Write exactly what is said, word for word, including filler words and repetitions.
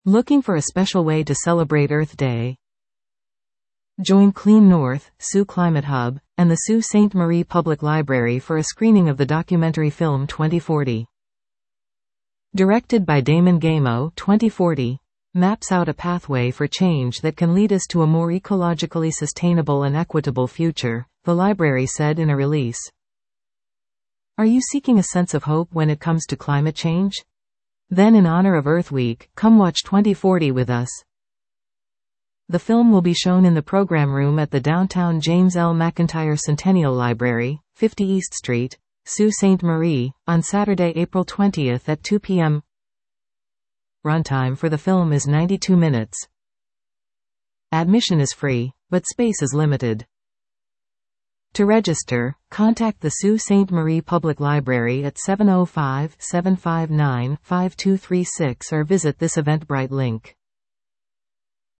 Looking for a special way to celebrate Earth Day? Join Clean North, Sault Climate Hub, and the Sault Ste. Marie Public Library for a screening of the documentary film twenty forty. Directed by Damon Gameau, twenty forty maps out a pathway for change that can lead us to a more ecologically sustainable and equitable future, the library said in a release. Are you seeking a sense of hope when it comes to climate change? Then, in honor of Earth Week, come watch twenty forty with us. The film will be shown in the program room at the downtown James L. McIntyre Centennial Library, fifty East Street, Sault Ste. Marie, on Saturday, April twentieth at two p m Runtime for the film is ninety-two minutes. Admission is free, but space is limited. To register, contact the Sault Ste. Marie Public Library at seven oh five, seven five nine, five two three six or visit this Eventbrite link.